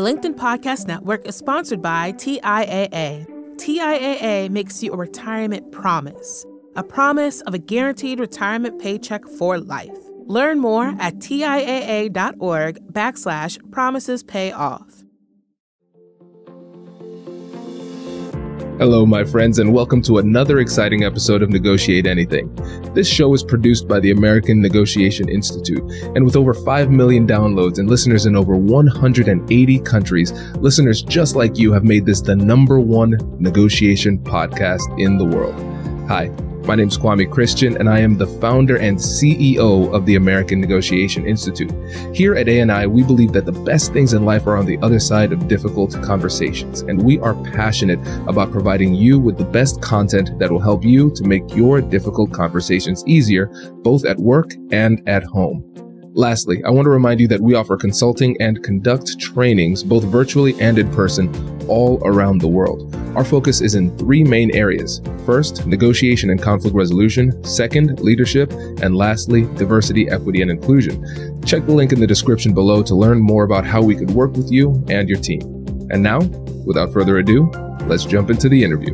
The LinkedIn Podcast Network is sponsored by TIAA. TIAA makes you a retirement promise, a promise of a guaranteed retirement paycheck for life. Learn more at TIAA.org/promises pay off. Hello, my friends, and welcome to another exciting episode of Negotiate Anything. This show is produced by the American Negotiation Institute, and with over 5 million downloads and listeners in over 180 countries, listeners just like you have made this the #1 negotiation podcast in the world. Hi, my name is Kwame Christian, and I am the founder and CEO of the American Negotiation Institute. Here at ANI, we believe that the best things in life are on the other side of difficult conversations, and we are passionate about providing you with the best content that will help you to make your difficult conversations easier, both at work and at home. Lastly, I want to remind you that we offer consulting and conduct trainings, both virtually and in person, all around the world. Our focus is in 3 main areas. First, negotiation and conflict resolution. Second, leadership. And lastly, diversity, equity, and inclusion. Check the link in the description below to learn more about how we could work with you and your team. And now, without further ado, let's jump into the interview.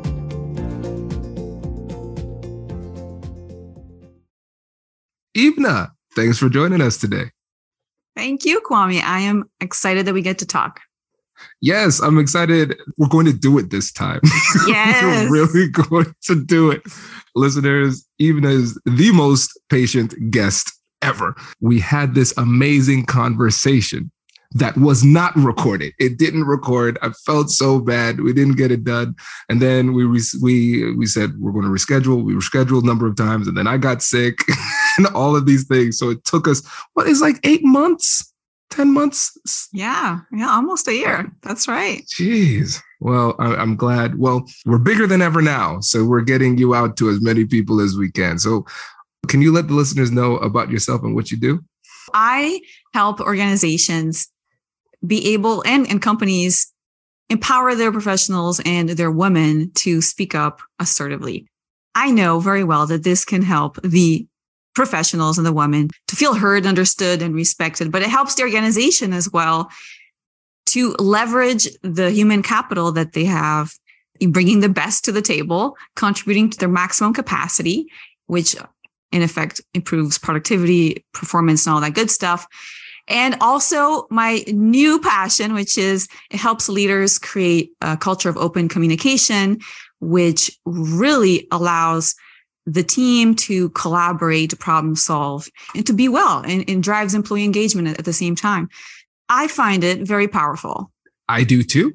Ibna, thanks for joining us today. Thank you, Kwame. I am excited that we get to talk. Yes, I'm excited. We're going to do it this time. Yes. We're really going to do it. Listeners, Ibna is the most patient guest ever. We had this amazing conversation that was not recorded. It didn't record. I felt so bad. We didn't get it done. And then we said we're going to reschedule. We rescheduled a number of times, and then I got sick and all of these things. So it took us, it's like 8 months? 10 months? Yeah, almost a year. That's right. Jeez. Well, I'm glad. Well, we're bigger than ever now. So we're getting you out to as many people as we can. So can you let the listeners know about yourself and what you do? I help organizations be able and companies empower their professionals and their women to speak up assertively. I know very well that this can help the professionals and the women to feel heard, understood, and respected, but it helps the organization as well to leverage the human capital that they have in bringing the best to the table, contributing to their maximum capacity, which in effect improves productivity, performance, and all that good stuff. And also my new passion, which is it helps leaders create a culture of open communication, which really allows the team to collaborate, to problem solve, and to be well, and drives employee engagement at the same time. I find it very powerful. I do too.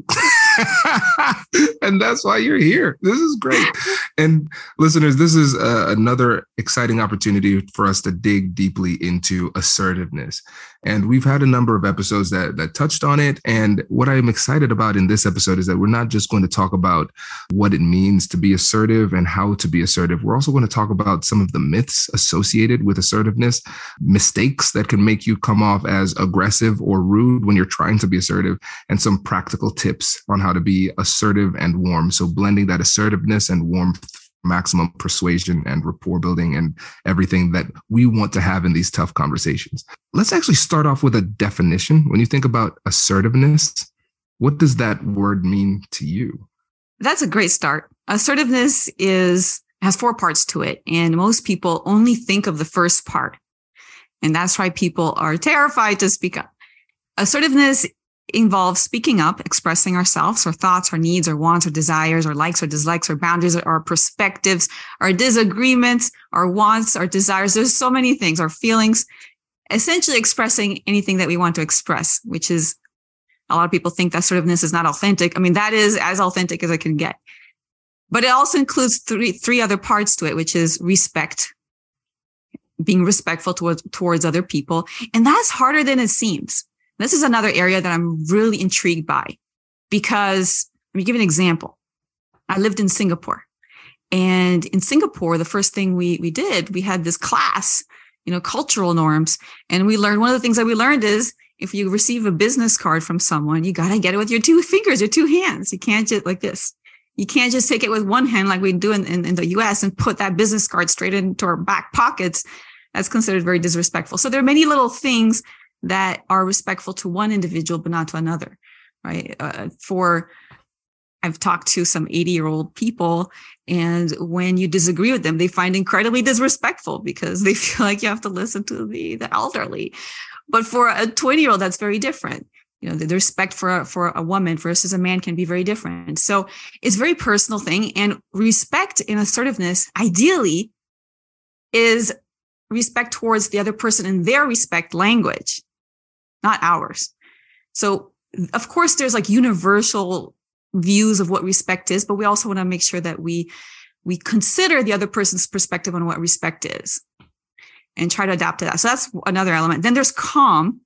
And that's why you're here. This is great. And listeners, this is another exciting opportunity for us to dig deeply into assertiveness. And we've had a number of episodes that touched on it. And what I'm excited about in this episode is that we're not just going to talk about what it means to be assertive and how to be assertive. We're also going to talk about some of the myths associated with assertiveness, mistakes that can make you come off as aggressive or rude when you're trying to be assertive, and some practical tips on how to be assertive and warm. So blending that assertiveness and warmth, maximum persuasion and rapport building and everything that we want to have in these tough conversations. Let's actually start off with a definition. When you think about assertiveness, what does that word mean to you? That's a great start. Assertiveness has 4 parts to it, and most people only think of the first part. And that's why people are terrified to speak up. Assertiveness involves speaking up, expressing ourselves, our thoughts, our needs, our wants, our desires, our likes, our dislikes, our boundaries, our perspectives, our disagreements, our wants, our desires. There's so many things, our feelings, essentially expressing anything that we want to express, which is a lot of people think that assertiveness is not authentic. I mean, that is as authentic as I can get. But it also includes three other parts to it, which is respect, being respectful towards other people. And that's harder than it seems. This is another area that I'm really intrigued by because, let me give you an example. I lived in Singapore, and in Singapore, the first thing we did, we had this class, cultural norms. And we learned, one of the things that we learned is if you receive a business card from someone, you got to get it with your 2 fingers, your 2 hands. You can't just like this. You can't just take it with one hand like we do in the US and put that business card straight into our back pockets. That's considered very disrespectful. So there are many little things that are respectful to one individual, but not to another, right? I've talked to some 80-year-old people, and when you disagree with them, they find incredibly disrespectful because they feel like you have to listen to the elderly. But for a 20-year-old, that's very different. The respect for a woman versus a man can be very different. So it's a very personal thing. And respect and assertiveness, ideally, is respect towards the other person in their respect language, not ours. So, of course, there's like universal views of what respect is, but we also want to make sure that we consider the other person's perspective on what respect is and try to adapt to that. So that's another element. Then there's calm.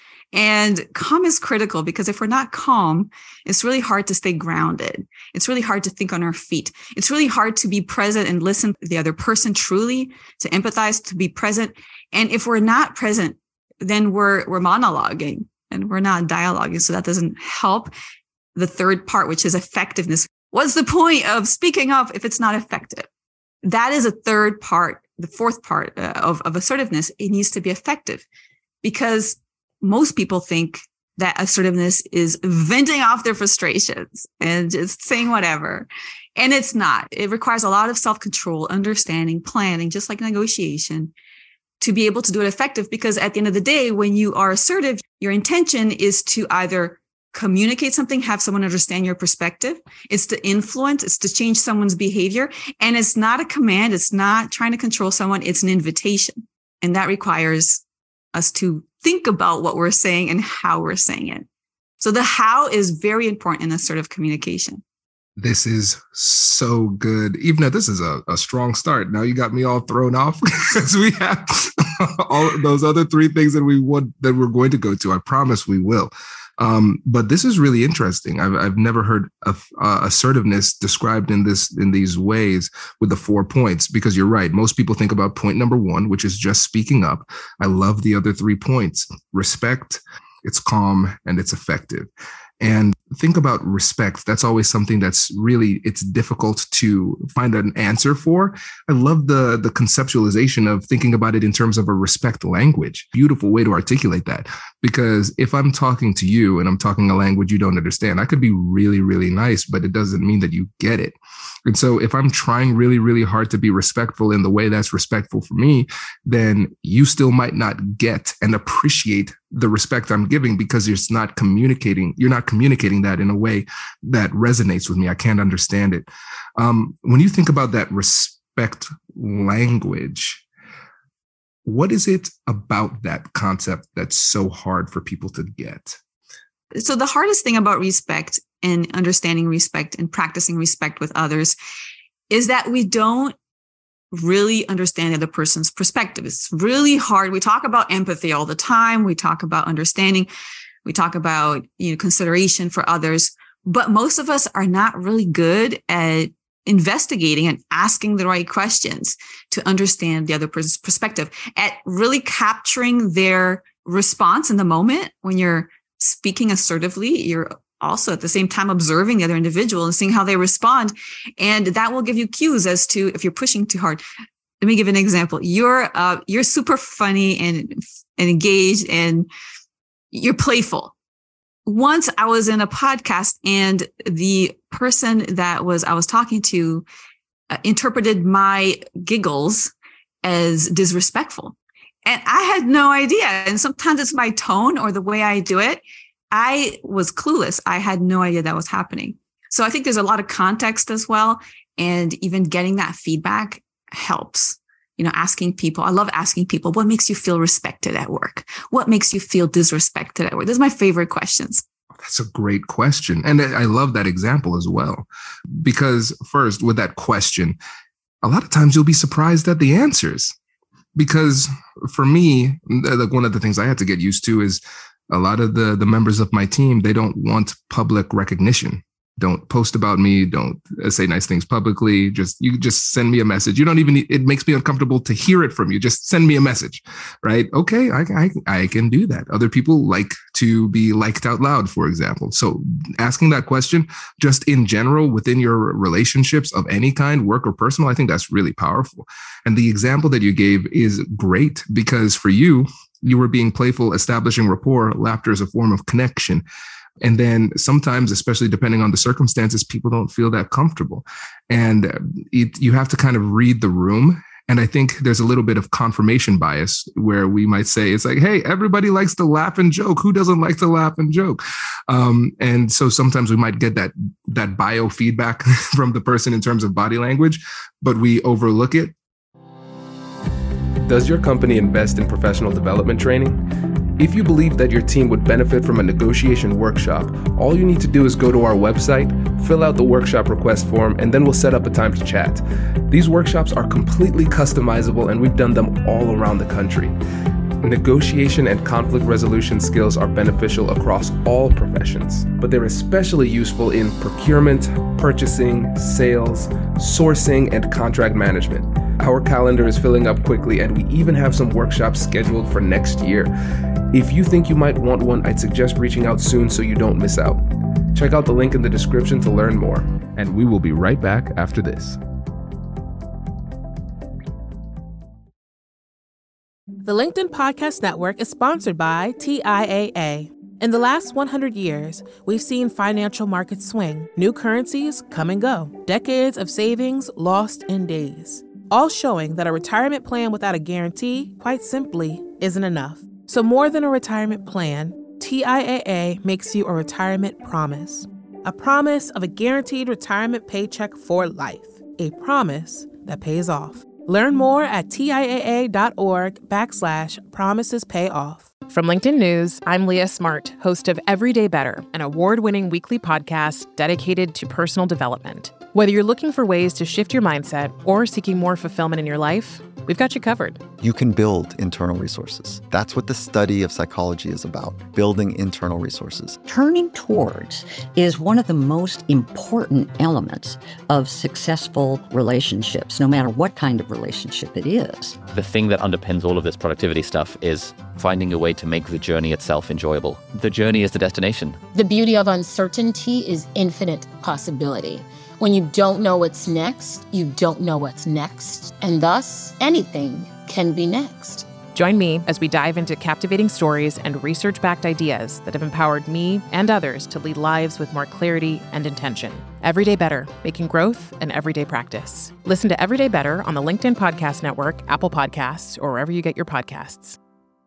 And calm is critical because if we're not calm, it's really hard to stay grounded. It's really hard to think on our feet. It's really hard to be present and listen to the other person truly, to empathize, to be present. And if we're not present, then we're monologuing and we're not dialoguing. So that doesn't help. The third part, which is effectiveness. What's the point of speaking up if it's not effective? That is a third part, the fourth part of assertiveness. It needs to be effective because most people think that assertiveness is venting off their frustrations and just saying whatever. And it's not. It requires a lot of self-control, understanding, planning, just like negotiation, to be able to do it effective. Because at the end of the day, when you are assertive, your intention is to either communicate something, have someone understand your perspective. It's to influence, it's to change someone's behavior. And it's not a command. It's not trying to control someone. It's an invitation. And that requires us to think about what we're saying and how we're saying it. So the how is very important in assertive communication. This is so good. Even though this is a strong start. Now you got me all thrown off because we have all those other three things that we're going to go to. I promise we will. But this is really interesting. I've never heard of assertiveness described in these ways with the 4 points, because you're right. Most people think about point number 1, which is just speaking up. I love the other 3 points: respect, it's calm, and it's effective. And think about respect. That's always something that's really, it's difficult to find an answer for. I love the conceptualization of thinking about it in terms of a respect language. Beautiful way to articulate that. Because if I'm talking to you and I'm talking a language you don't understand, I could be really, really nice, but it doesn't mean that you get it. And so if I'm trying really, really hard to be respectful in the way that's respectful for me, then you still might not get and appreciate the respect I'm giving because you're not communicating that in a way that resonates with me. I can't understand it. When you think about that respect language, what is it about that concept that's so hard for people to get? So the hardest thing about respect and understanding respect and practicing respect with others is that we don't really understand the other person's perspective. It's really hard. We talk about empathy all the time. We talk about understanding. We talk about, consideration for others, but most of us are not really good at investigating and asking the right questions to understand the other person's perspective, at really capturing their response in the moment. When you're speaking assertively, you're also at the same time observing the other individual and seeing how they respond. And that will give you cues as to if you're pushing too hard. Let me give an example. You're super funny and engaged and you're playful. Once I was in a podcast and the person that I was talking to interpreted my giggles as disrespectful. And I had no idea. And sometimes it's my tone or the way I do it. I was clueless. I had no idea that was happening. So I think there's a lot of context as well. And even getting that feedback helps. Asking people. I love asking people, what makes you feel respected at work? What makes you feel disrespected at work? Those are my favorite questions. That's a great question. And I love that example as well. Because first, with that question, a lot of times you'll be surprised at the answers. Because for me, one of the things I had to get used to is a lot of the members of my team, they don't want public recognition. Don't post about me. Don't say nice things publicly. You just send me a message. You don't even need, it makes me uncomfortable to hear it from you. Just send me a message, right? Okay, I can do that. Other people like to be liked out loud, for example. So asking that question just in general within your relationships of any kind, work or personal, I think that's really powerful. And the example that you gave is great because for you, You were being playful, establishing rapport. Laughter is a form of connection. And then sometimes, especially depending on the circumstances, people don't feel that comfortable. And you have to kind of read the room. And I think there's a little bit of confirmation bias where we might say, it's like, hey, everybody likes to laugh and joke. Who doesn't like to laugh and joke? And so sometimes we might get that biofeedback from the person in terms of body language, but we overlook it. Does your company invest in professional development training? If you believe that your team would benefit from a negotiation workshop, all you need to do is go to our website, fill out the workshop request form, and then we'll set up a time to chat. These workshops are completely customizable, and we've done them all around the country. Negotiation and conflict resolution skills are beneficial across all professions, but they're especially useful in procurement, purchasing, sales, sourcing, and contract management. Our calendar is filling up quickly, and we even have some workshops scheduled for next year. If you think you might want one, I'd suggest reaching out soon so you don't miss out. Check out the link in the description to learn more. And we will be right back after this. The LinkedIn Podcast Network is sponsored by TIAA. In the last 100 years, we've seen financial markets swing, new currencies come and go, decades of savings lost in days, all showing that a retirement plan without a guarantee, quite simply, isn't enough. So more than a retirement plan, TIAA makes you a retirement promise. A promise of a guaranteed retirement paycheck for life. A promise that pays off. Learn more at TIAA.org/promisespayoff. From LinkedIn News, I'm Leah Smart, host of Everyday Better, an award-winning weekly podcast dedicated to personal development. Whether you're looking for ways to shift your mindset or seeking more fulfillment in your life, we've got you covered. You can build internal resources. That's what the study of psychology is about, building internal resources. Turning towards is one of the most important elements of successful relationships, no matter what kind of relationship it is. The thing that underpins all of this productivity stuff is finding a way to make the journey itself enjoyable. The journey is the destination. The beauty of uncertainty is infinite possibility. When you don't know what's next, you don't know what's next. And thus, anything can be next. Join me as we dive into captivating stories and research-backed ideas that have empowered me and others to lead lives with more clarity and intention. Everyday Better, making growth an everyday practice. Listen to Everyday Better on the LinkedIn Podcast Network, Apple Podcasts, or wherever you get your podcasts.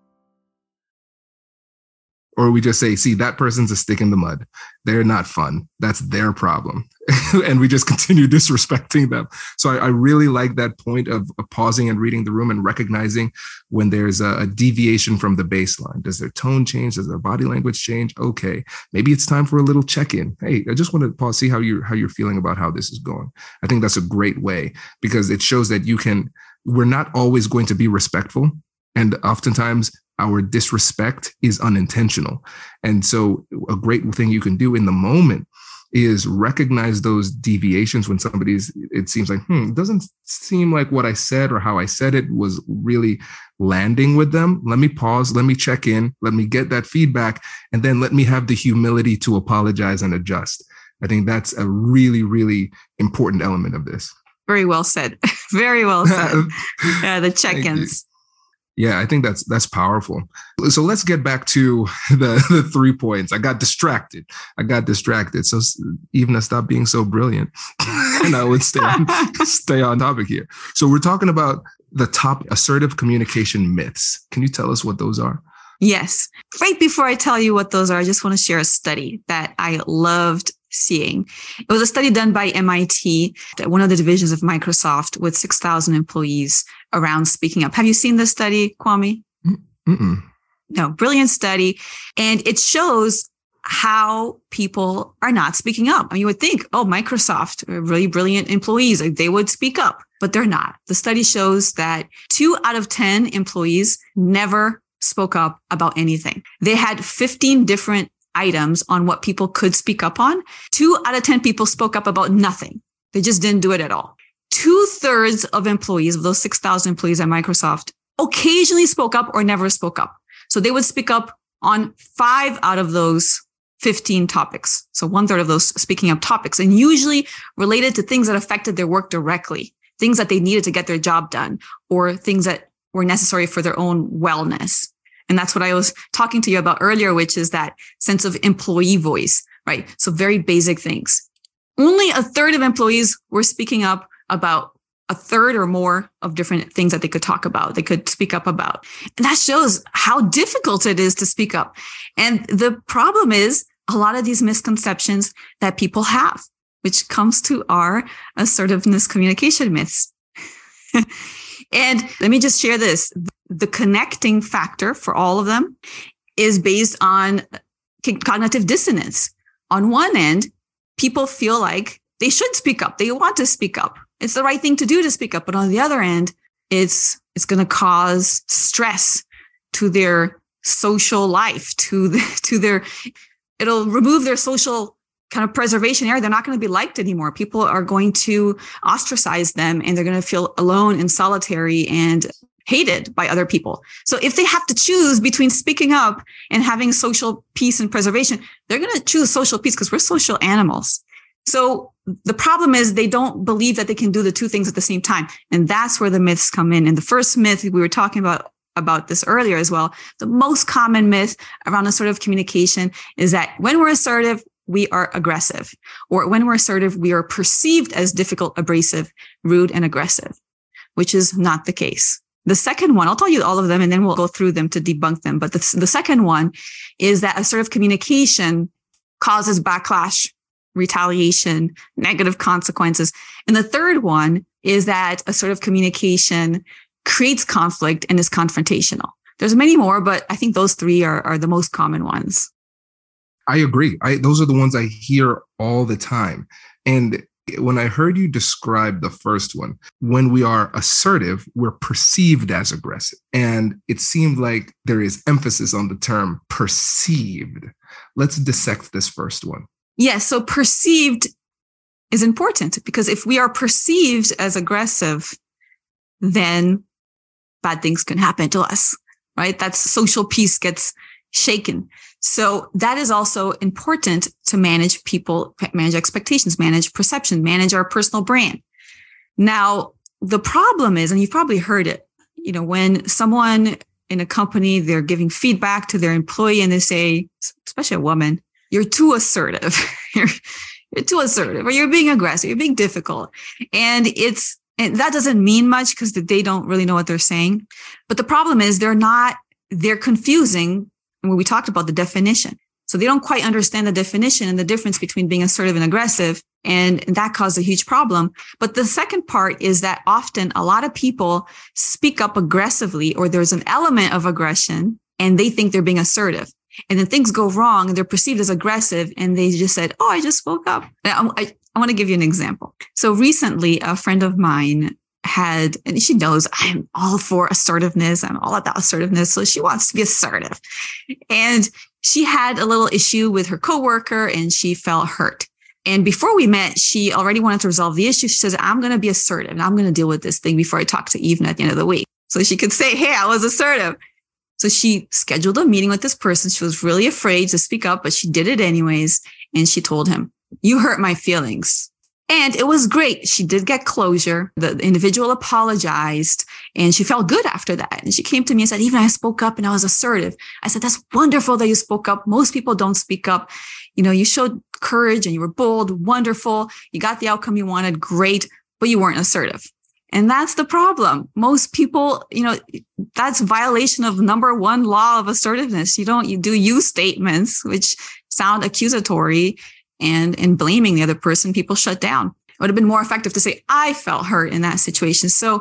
Or we just say, see, that person's a stick in the mud. They're not fun. That's their problem. And we just continue disrespecting them. So I really like that point of pausing and reading the room and recognizing when there's a deviation from the baseline. Does their tone change? Does their body language change? Okay, maybe it's time for a little check-in. Hey, I just want to pause, see how you're feeling about how this is going. I think that's a great way because it shows that we're not always going to be respectful. And oftentimes our disrespect is unintentional. And so a great thing you can do in the moment is recognize those deviations when it seems like, it doesn't seem like what I said or how I said it was really landing with them. Let me pause, let me check in, let me get that feedback, and then let me have the humility to apologize and adjust. I think that's a really, really important element of this. Very well said. Very well said. The check-ins. Yeah, I think that's powerful. So let's get back to the 3 points. I got distracted. So Ivna, stop being so brilliant. And I would stay on topic here. So we're talking about the top assertive communication myths. Can you tell us what those are? Yes. Right before I tell you what those are, I just want to share a study that I loved seeing. It was a study done by MIT, one of the divisions of Microsoft, with 6,000 employees around speaking up. Have you seen this study, Kwame? Mm-mm. No, brilliant study. And it shows how people are not speaking up. I mean, you would think, Microsoft, really brilliant employees, they would speak up, but they're not. The study shows that 2 out of 10 employees never spoke up about anything. They had 15 different items on what people could speak up on. 2 out of 10 people spoke up about nothing. They just didn't do it at all. 2/3 of employees, of those 6,000 employees at Microsoft, occasionally spoke up or never spoke up. So they would speak up on 5 out of those 15 topics. So 1/3 of those speaking up topics, and usually related to things that affected their work directly, things that they needed to get their job done, or things that were necessary for their own wellness. And that's what I was talking to you about earlier, which is that sense of employee voice, right? So very basic things. Only a third of employees were speaking up about a third or more of different things that they could talk about, they could speak up about. And that shows how difficult it is to speak up. And the problem is a lot of these misconceptions that people have, which comes to our assertiveness communication myths. And let me just share this. The connecting factor for all of them is based on cognitive dissonance. On one end, people feel like they should speak up. They want to speak up. It's the right thing to do to speak up. But on the other end, it's going to cause stress to their social life, it'll remove their social kind of preservation area. They're not going to be liked anymore. People are going to ostracize them, and they're going to feel alone and solitary and hated by other people. So if they have to choose between speaking up and having social peace and preservation, they're going to choose social peace because we're social animals. So the problem is they don't believe that they can do the two things at the same time. And that's where the myths come in. And the first myth, we were talking about this earlier as well. The most common myth around assertive communication is that when we're assertive, we are aggressive, or when we're assertive, we are perceived as difficult, abrasive, rude, and aggressive, which is not the case. The second one, I'll tell you all of them and then we'll go through them to debunk them. But the second one is that assertive communication causes backlash, retaliation, negative consequences. And the third one is that assertive communication creates conflict and is confrontational. There's many more, but I think those three are the most common ones. I agree. Those are the ones I hear all the time. And when I heard you describe the first one, when we are assertive, we're perceived as aggressive. And it seemed like there is emphasis on the term perceived. Let's dissect this first one. Yes. So perceived is important because if we are perceived as aggressive, then bad things can happen to us, right? That's social peace gets shaken. So that is also important to manage people, manage expectations, manage perception, manage our personal brand. Now, the problem is, and you've probably heard it, when someone in a company, they're giving feedback to their employee and they say, especially a woman, you're too assertive. You're too assertive, or you're being aggressive, you're being difficult. And that doesn't mean much because they don't really know what they're saying. But the problem is they're confusing when we talked about the definition. So they don't quite understand the definition and the difference between being assertive and aggressive. And that caused a huge problem. But the second part is that often a lot of people speak up aggressively, or there's an element of aggression, and they think they're being assertive. And then things go wrong and they're perceived as aggressive. And they just said, oh, I just spoke up. I want to give you an example. So recently, a friend of mine and she knows I'm all for assertiveness. I'm all about assertiveness. So she wants to be assertive. And she had a little issue with her coworker and she felt hurt. And before we met, she already wanted to resolve the issue. She says, I'm going to be assertive and I'm going to deal with this thing before I talk to Evelyn at the end of the week. So she could say, hey, I was assertive. So she scheduled a meeting with this person. She was really afraid to speak up, but she did it anyways. And she told him, you hurt my feelings. And it was great. She did get closure. The individual apologized and she felt good after that. And she came to me and said, even I spoke up and I was assertive. I said, that's wonderful that you spoke up. Most people don't speak up. You showed courage and you were bold, wonderful. You got the outcome you wanted. Great. But you weren't assertive. And that's the problem. Most people, that's violation of number one law of assertiveness. You do you statements, which sound accusatory and blaming the other person. People shut down. It would have been more effective to say, I felt hurt in that situation. So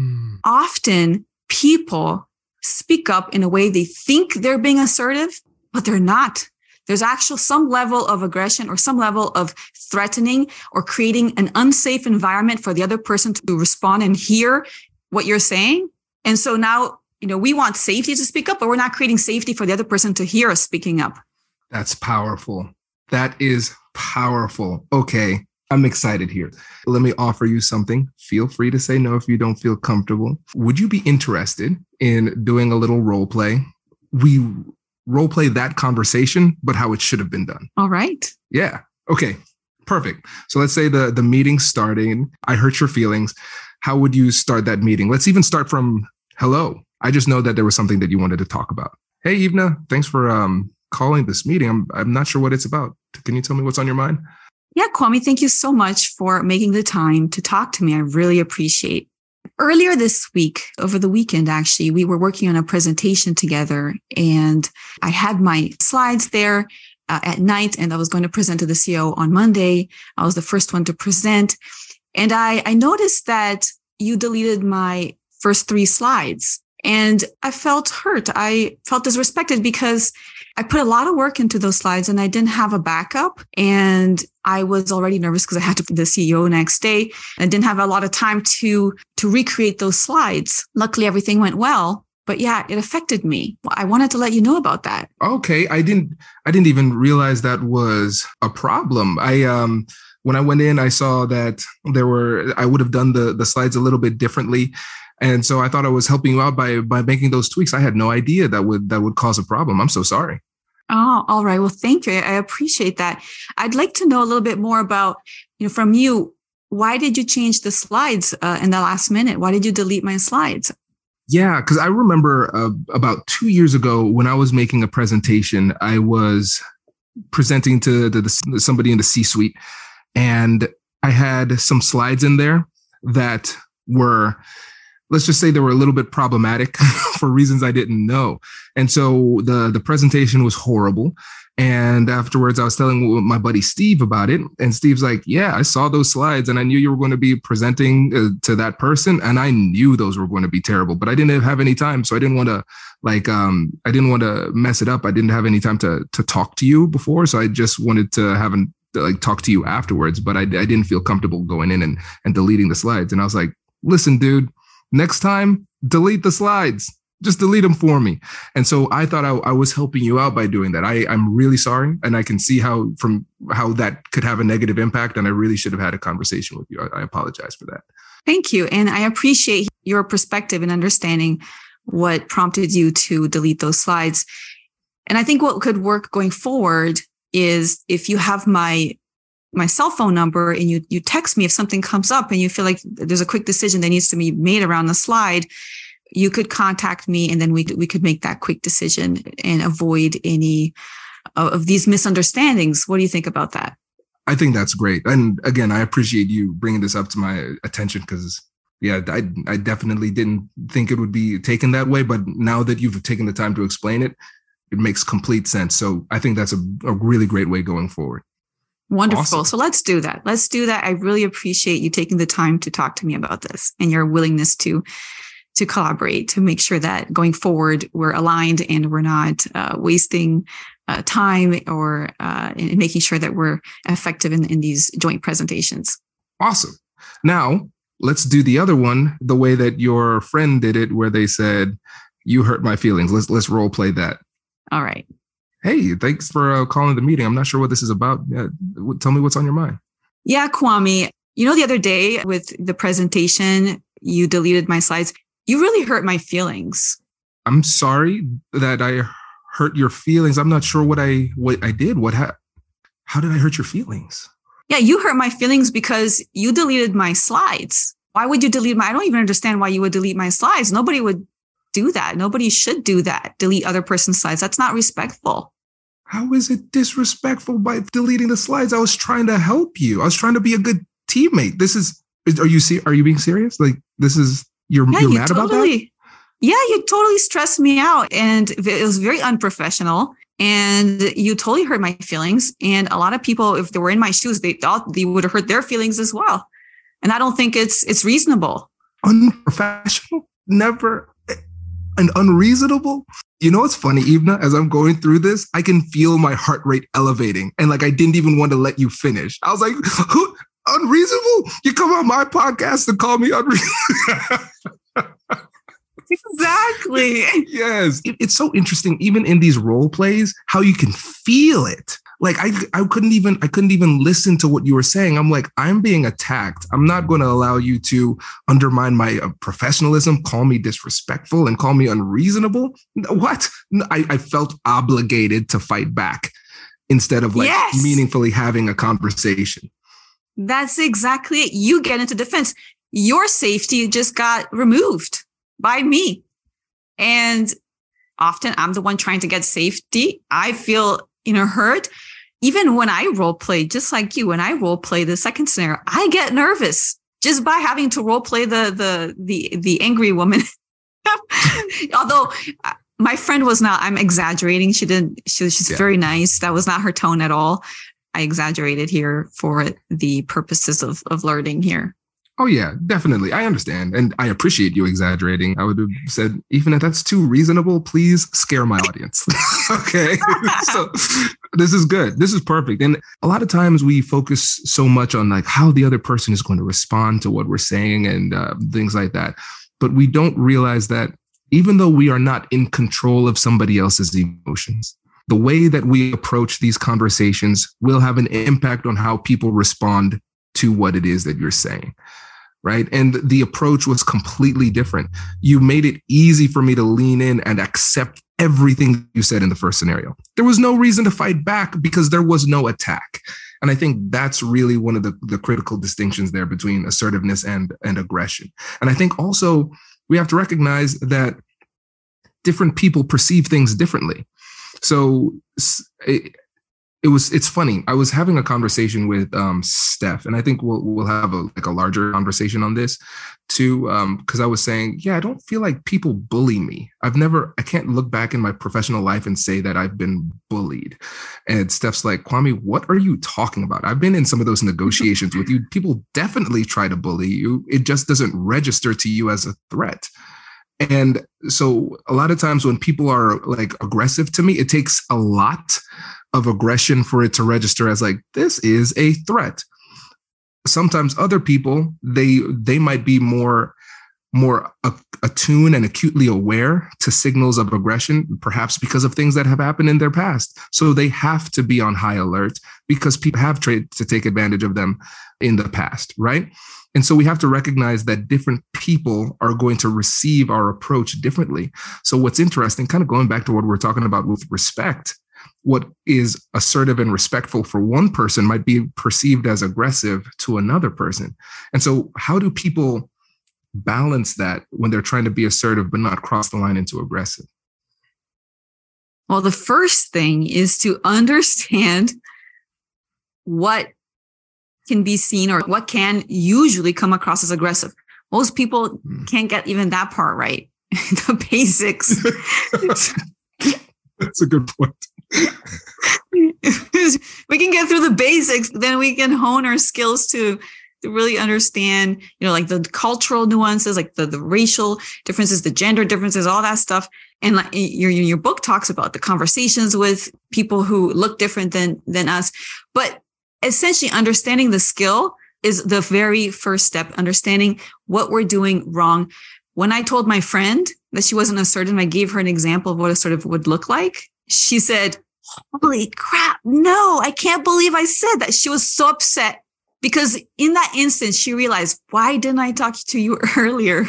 often people speak up in a way they think they're being assertive, but they're not. There's actually some level of aggression or some level of threatening or creating an unsafe environment for the other person to respond and hear what you're saying. And so now, we want safety to speak up, but we're not creating safety for the other person to hear us speaking up. That's powerful. That is powerful. Okay, I'm excited here. Let me offer you something. Feel free to say no if you don't feel comfortable. Would you be interested in doing a little role play? We role play that conversation, but how it should have been done. All right. Yeah. Okay, perfect. So let's say the meeting's starting. I hurt your feelings. How would you start that meeting? Let's even start from hello. I just know that there was something that you wanted to talk about. Hey, Ivna, thanks for calling this meeting. I'm not sure what it's about. Can you tell me what's on your mind? Yeah, Kwame, thank you so much for making the time to talk to me. I really appreciate. Earlier this week, over the weekend, actually, we were working on a presentation together, and I had my slides there at night, and I was going to present to the CEO on Monday. I was the first one to present, and I noticed that you deleted my first 3 slides, and I felt hurt. I felt disrespected because I put a lot of work into those slides and I didn't have a backup, and I was already nervous because I had to be the CEO next day and I didn't have a lot of time to recreate those slides. Luckily, everything went well, but yeah, it affected me. I wanted to let you know about that. Okay. I didn't even realize that was a problem. When I went in, I saw that I would have done the slides a little bit differently. And so I thought I was helping you out by making those tweaks. I had no idea that would cause a problem. I'm so sorry. Oh, all right. Well, thank you. I appreciate that. I'd like to know a little bit more about, from you, why did you change the slides in the last minute? Why did you delete my slides? Yeah, because I remember about 2 years ago when I was making a presentation, I was presenting to somebody in the C-suite, and I had some slides in there that were, let's just say, they were a little bit problematic for reasons I didn't know. And so the presentation was horrible. And afterwards, I was telling my buddy Steve about it. And Steve's like, yeah, I saw those slides and I knew you were going to be presenting to that person. And I knew those were going to be terrible, but I didn't have any time. So I didn't want to I didn't want to mess it up. I didn't have any time to talk to you before. So I just wanted to have talk to you afterwards. But I didn't feel comfortable going in and deleting the slides. And I was like, listen, dude, next time, delete the slides. Just delete them for me. And so I thought I was helping you out by doing that. I'm really sorry. And I can see how that could have a negative impact. And I really should have had a conversation with you. I apologize for that. Thank you. And I appreciate your perspective and understanding what prompted you to delete those slides. And I think what could work going forward is if you have my cell phone number and you text me if something comes up and you feel like there's a quick decision that needs to be made around the slide, you could contact me and then we could make that quick decision and avoid any of these misunderstandings. What do you think about that? I think that's great. And again, I appreciate you bringing this up to my attention because, yeah, I definitely didn't think it would be taken that way. But now that you've taken the time to explain it, it makes complete sense. So I think that's a really great way going forward. Wonderful. Awesome. So let's do that. I really appreciate you taking the time to talk to me about this and your willingness to collaborate to make sure that going forward, we're aligned and we're not wasting time or in making sure that we're effective in these joint presentations. Awesome. Now let's do the other one the way that your friend did it, where they said, you hurt my feelings. Let's role play that. All right. Hey, thanks for calling the meeting. I'm not sure what this is about. Tell me what's on your mind. Yeah, Kwame, the other day with the presentation, you deleted my slides. You really hurt my feelings. I'm sorry that I hurt your feelings. I'm not sure what I did. How did I hurt your feelings? Yeah, you hurt my feelings because you deleted my slides. Why would you delete I don't even understand why you would delete my slides. Nobody would do that. Nobody should do that. Delete other person's slides. That's not respectful. How is it disrespectful by deleting the slides? I was trying to help you. I was trying to be a good teammate. Are you being serious? Like this is, you're mad about that? Yeah, you totally stressed me out and it was very unprofessional and you totally hurt my feelings. And a lot of people, if they were in my shoes, they thought they would have hurt their feelings as well. And I don't think it's reasonable. Unprofessional? Never. And unreasonable? You know what's funny, Ivna? As I'm going through this, I can feel my heart rate elevating. And I didn't even want to let you finish. I was like, who? Unreasonable? You come on my podcast and call me unreasonable. Exactly. Yes. It's so interesting, even in these role plays, how you can feel it. Like I couldn't even listen to what you were saying. I'm like, I'm being attacked. I'm not going to allow you to undermine my professionalism, call me disrespectful and call me unreasonable. What? I felt obligated to fight back instead of meaningfully having a conversation. That's exactly it. You get into defense. Your safety just got removed by me. And often I'm the one trying to get safety. I feel, hurt. Even when I role play, just like you, when I role play the second scenario, I get nervous just by having to role play the angry woman. Although my friend was not, I'm exaggerating. She's very nice. That was not her tone at all. I exaggerated here for the purposes of learning here. Oh, yeah, definitely. I understand. And I appreciate you exaggerating. I would have said, even if that's too reasonable, please scare my audience. Okay. So this is good. This is perfect. And a lot of times we focus so much on like how the other person is going to respond to what we're saying and things like that. But we don't realize that even though we are not in control of somebody else's emotions, the way that we approach these conversations will have an impact on how people respond to what it is that you're saying, right? And the approach was completely different. You made it easy for me to lean in and accept everything you said in the first scenario. There was no reason to fight back because there was no attack. And I think that's really one of the critical distinctions there between assertiveness and aggression. And I think also we have to recognize that different people perceive things differently. So it's funny. I was having a conversation with Steph, and I think we'll have a larger conversation on this too. Because I was saying, I don't feel like people bully me. I can't look back in my professional life and say that I've been bullied. And Steph's like, Kwame, what are you talking about? I've been in some of those negotiations with you. People definitely try to bully you. It just doesn't register to you as a threat. And so a lot of times when people are like aggressive to me, it takes a lot of aggression for it to register as like, this is a threat. Sometimes other people, they might be more attuned and acutely aware to signals of aggression, perhaps because of things that have happened in their past. So they have to be on high alert because people have tried to take advantage of them in the past, right? And so we have to recognize that different people are going to receive our approach differently. So what's interesting, kind of going back to what we're talking about with respect, what is assertive and respectful for one person might be perceived as aggressive to another person. And so how do people balance that when they're trying to be assertive but not cross the line into aggressive? Well, the first thing is to understand what can be seen or what can usually come across as aggressive. Most people can't get even that part right. The basics. That's a good point. We can get through the basics, then we can hone our skills to really understand, like the cultural nuances, like the racial differences, the gender differences, all that stuff. And like your book talks about the conversations with people who look different than us. But essentially understanding the skill is the very first step, understanding what we're doing wrong. When I told my friend that she wasn't assertive, I gave her an example of what assertive would look like. She said, holy crap, no, I can't believe I said that. She was so upset because in that instance, she realized, why didn't I talk to you earlier?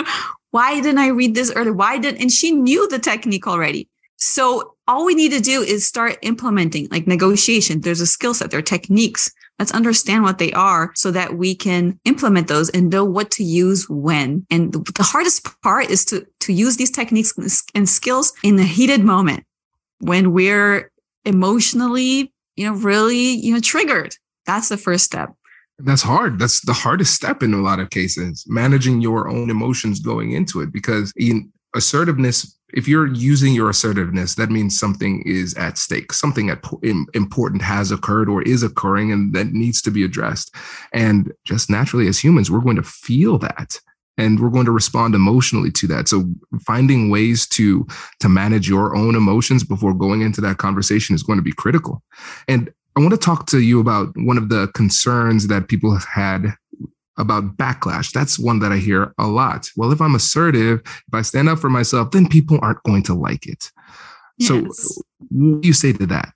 Why didn't I read this earlier? And she knew the technique already. So all we need to do is start implementing like negotiation. There's a skill set, there are techniques. Let's understand what they are so that we can implement those and know what to use when. And the hardest part is to use these techniques and skills in a heated moment when we're emotionally, really, triggered. That's the first step. That's hard. That's the hardest step in a lot of cases, managing your own emotions going into it, because in assertiveness, if you're using your assertiveness, that means something is at stake, something important has occurred or is occurring and that needs to be addressed. And just naturally as humans, we're going to feel that and we're going to respond emotionally to that. So finding ways to manage your own emotions before going into that conversation is going to be critical. And I want to talk to you about one of the concerns that people have had about backlash. That's one that I hear a lot. Well, if I'm assertive, if I stand up for myself, then people aren't going to like it. Yes. So what do you say to that?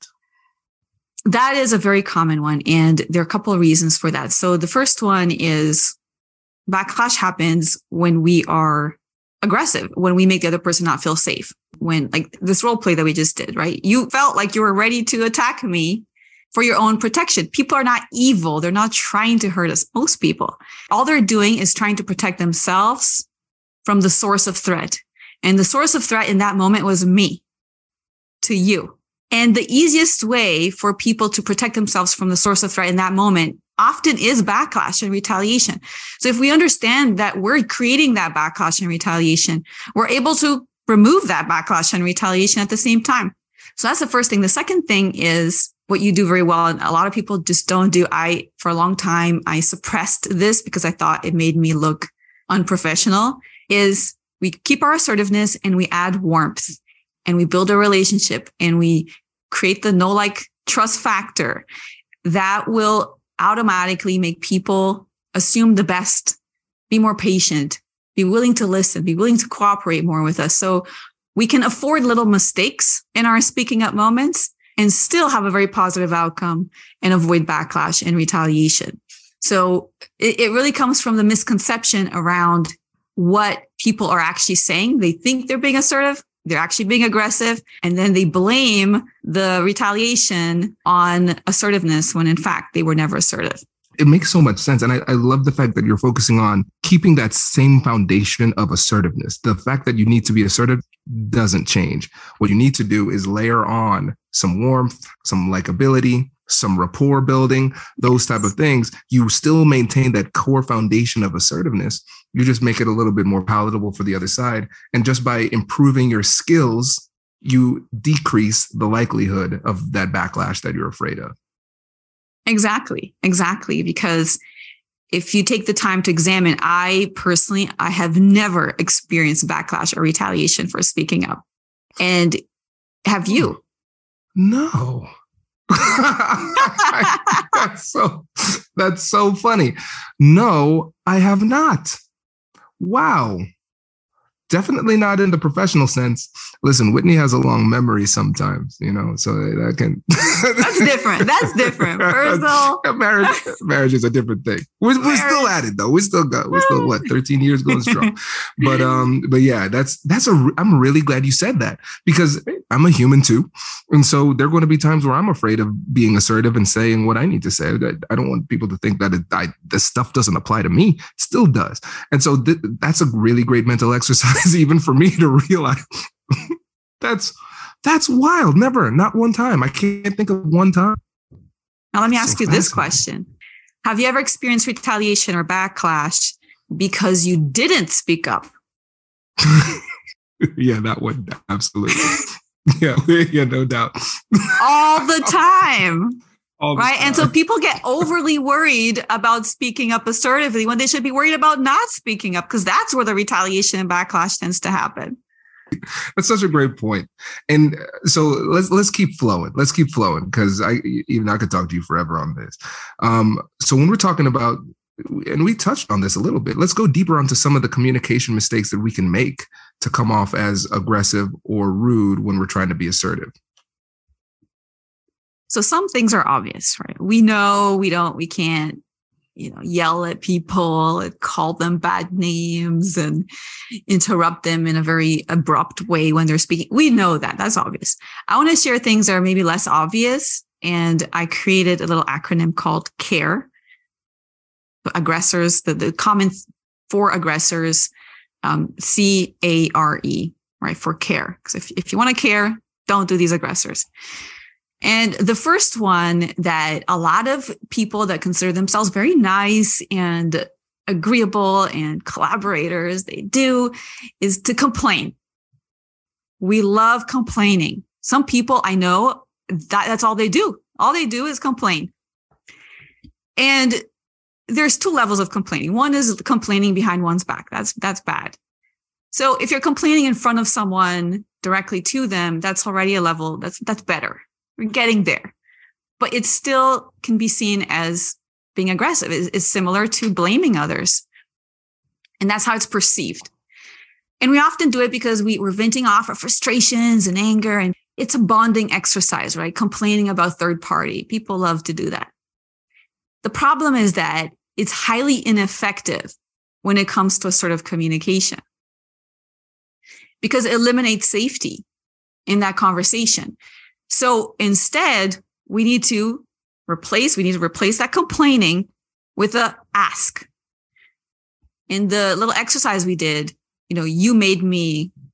That is a very common one. And there are a couple of reasons for that. So the first one is backlash happens when we are aggressive, when we make the other person not feel safe. When like this role play that we just did, right? You felt like you were ready to attack me for your own protection. People are not evil. They're not trying to hurt us. Most people, all they're doing is trying to protect themselves from the source of threat. And the source of threat in that moment was me to you. And the easiest way for people to protect themselves from the source of threat in that moment often is backlash and retaliation. So if we understand that we're creating that backlash and retaliation, we're able to remove that backlash and retaliation at the same time. So that's the first thing. The second thing is what you do very well, and a lot of people just don't do. For a long time, I suppressed this because I thought it made me look unprofessional, is we keep our assertiveness and we add warmth and we build a relationship and we create the know, like, trust factor that will automatically make people assume the best, be more patient, be willing to listen, be willing to cooperate more with us. So we can afford little mistakes in our speaking up moments and still have a very positive outcome and avoid backlash and retaliation. So it really comes from the misconception around what people are actually saying. They think they're being assertive, they're actually being aggressive, and then they blame the retaliation on assertiveness when in fact they were never assertive. It makes so much sense. And I love the fact that you're focusing on keeping that same foundation of assertiveness. The fact that you need to be assertive doesn't change. What you need to do is layer on some warmth, some likability, some rapport building, those type of things. You still maintain that core foundation of assertiveness. You just make it a little bit more palatable for the other side. And just by improving your skills, you decrease the likelihood of that backlash that you're afraid of. Exactly. Because if you take the time to examine, I have never experienced backlash or retaliation for speaking up. And have you? No. That's so funny. No, I have not. Wow. Definitely not in the professional sense. Listen, Whitney has a long memory sometimes, so that can. That's different. Personal. Marriage is a different thing. We're still at it though. We're still 13 years going strong. But yeah, I'm really glad you said that, because I'm a human too. And so there are going to be times where I'm afraid of being assertive and saying what I need to say. I don't want people to think that this stuff doesn't apply to me. It still does. And so that's a really great mental exercise. Even for me to realize that's wild. Not one time. I can't think of one time. Now let me ask you this question. Have you ever experienced retaliation or backlash because you didn't speak up? Yeah, that one. Absolutely. Yeah, no doubt. All the time. Right. And so people get overly worried about speaking up assertively when they should be worried about not speaking up, because that's where the retaliation and backlash tends to happen. That's such a great point. And so let's keep flowing. Because I could talk to you forever on this. So when we're talking about, and we touched on this a little bit, let's go deeper onto some of the communication mistakes that we can make to come off as aggressive or rude when we're trying to be assertive. So some things are obvious, right? We know we can't, yell at people and call them bad names and interrupt them in a very abrupt way when they're speaking. We know that. That's obvious. I want to share things that are maybe less obvious. And I created a little acronym called CARE. Aggressors, the common for aggressors, CARE, right? For care. Because if you want to care, don't do these aggressors. And the first one that a lot of people that consider themselves very nice and agreeable and collaborators, they do, is to complain. We love complaining. Some people I know, that's all they do. All they do is complain. And there's two levels of complaining. One is complaining behind one's back. That's bad. So if you're complaining in front of someone directly to them, that's already a level that's better. We're getting there, but it still can be seen as being aggressive. It's similar to blaming others. And that's how it's perceived. And we often do it because we're venting off our frustrations and anger, and it's a bonding exercise, right? Complaining about third party. People love to do that. The problem is that it's highly ineffective when it comes to assertive communication, because it eliminates safety in that conversation. So instead, we need to replace that complaining with a ask. In the little exercise we did, you made me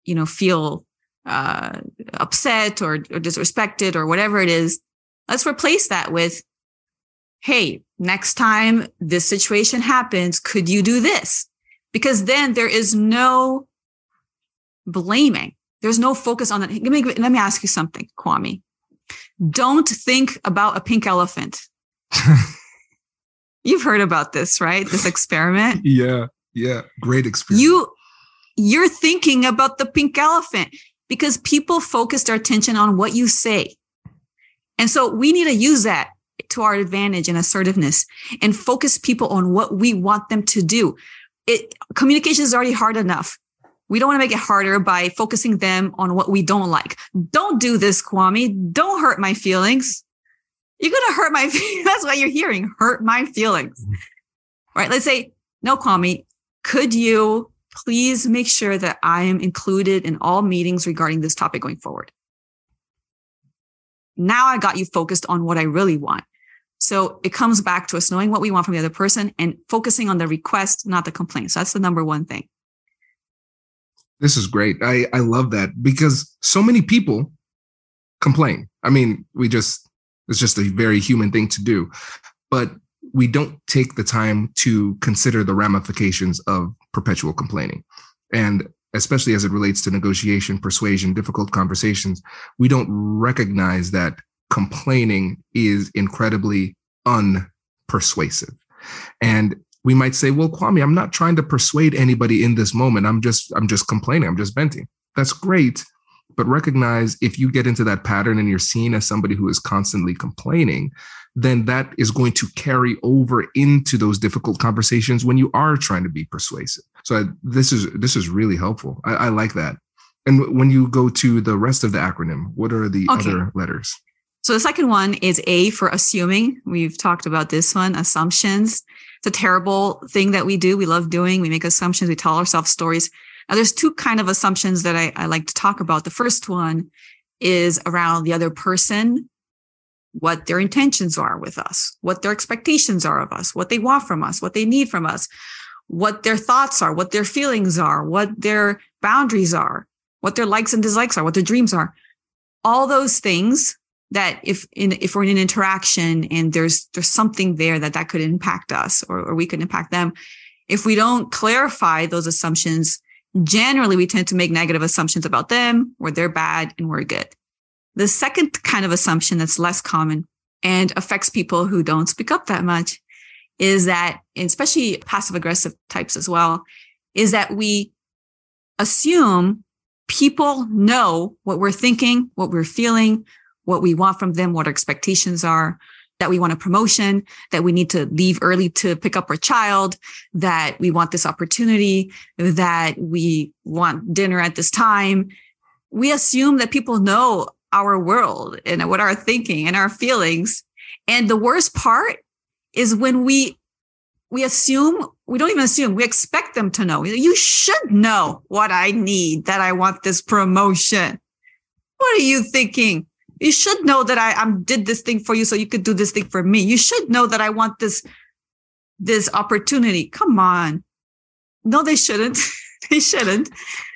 feel upset or disrespected or whatever it is, let's replace that with, hey, next time this situation happens, could you do this? Because then there is no blaming. There's no focus on that. Let me ask you something, Kwame. Don't think about a pink elephant. You've heard about this, right? This experiment. Yeah. Great experiment. You're thinking about the pink elephant because people focus their attention on what you say. And so we need to use that to our advantage in assertiveness and focus people on what we want them to do. Communication is already hard enough. We don't want to make it harder by focusing them on what we don't like. Don't do this, Kwame. Don't hurt my feelings. You're going to hurt my feelings. That's what you're hearing. Hurt my feelings. Right? Let's say, no, Kwame, could you please make sure that I am included in all meetings regarding this topic going forward? Now I got you focused on what I really want. So it comes back to us knowing what we want from the other person and focusing on the request, not the complaint. So that's the number one thing. This is great. I love that because so many people complain. I mean, it's just a very human thing to do, but we don't take the time to consider the ramifications of perpetual complaining. And especially as it relates to negotiation, persuasion, difficult conversations, we don't recognize that complaining is incredibly unpersuasive. And we might say, well, Kwame, I'm not trying to persuade anybody in this moment. I'm just complaining. I'm just venting. That's great. But recognize if you get into that pattern and you're seen as somebody who is constantly complaining, then that is going to carry over into those difficult conversations when you are trying to be persuasive. So this is really helpful. I like that. And when you go to the rest of the acronym, what are the other letters? So the second one is A for assuming. We've talked about this one, assumptions. It's a terrible thing that we do. We love doing. We make assumptions. We tell ourselves stories. Now, there's two kind of assumptions that I like to talk about. The first one is around the other person, what their intentions are with us, what their expectations are of us, what they want from us, what they need from us, what their thoughts are, what their feelings are, what their boundaries are, what their likes and dislikes are, what their dreams are. All those things that if we're in an interaction and there's something there that could impact us or we could impact them, if we don't clarify those assumptions, generally we tend to make negative assumptions about them, where they're bad and we're good. The second kind of assumption that's less common and affects people who don't speak up that much is that, especially passive aggressive types as well, is that we assume people know what we're thinking, what we're feeling, what we want from them, what our expectations are, that we want a promotion, that we need to leave early to pick up our child, that we want this opportunity, that we want dinner at this time. We assume that people know our world and what our thinking and our feelings. And the worst part is when we assume, we don't even assume, we expect them to know. You should know what I need, that I want this promotion. What are you thinking? You should know that I did this thing for you so you could do this thing for me. You should know that I want this opportunity. Come on. No, they shouldn't. They shouldn't.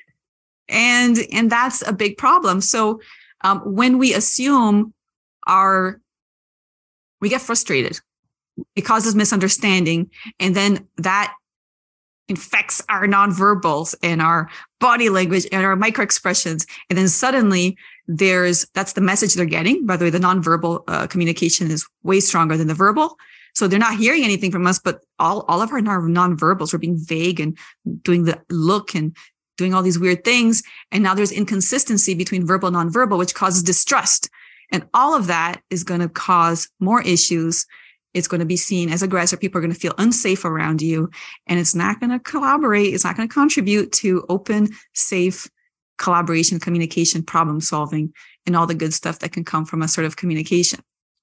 And that's a big problem. So when we assume we get frustrated. It causes misunderstanding. And then that infects our nonverbals and our body language and our microexpressions. And then suddenly that's the message they're getting. By the way, the nonverbal communication is way stronger than the verbal. So they're not hearing anything from us, but all of our nonverbals are being vague and doing the look and doing all these weird things. And now there's inconsistency between verbal and nonverbal, which causes distrust. And all of that is going to cause more issues. It's going to be seen as aggressor. People are going to feel unsafe around you, and it's not going to collaborate. It's not going to contribute to open, safe collaboration, communication, problem solving, and all the good stuff that can come from assertive communication.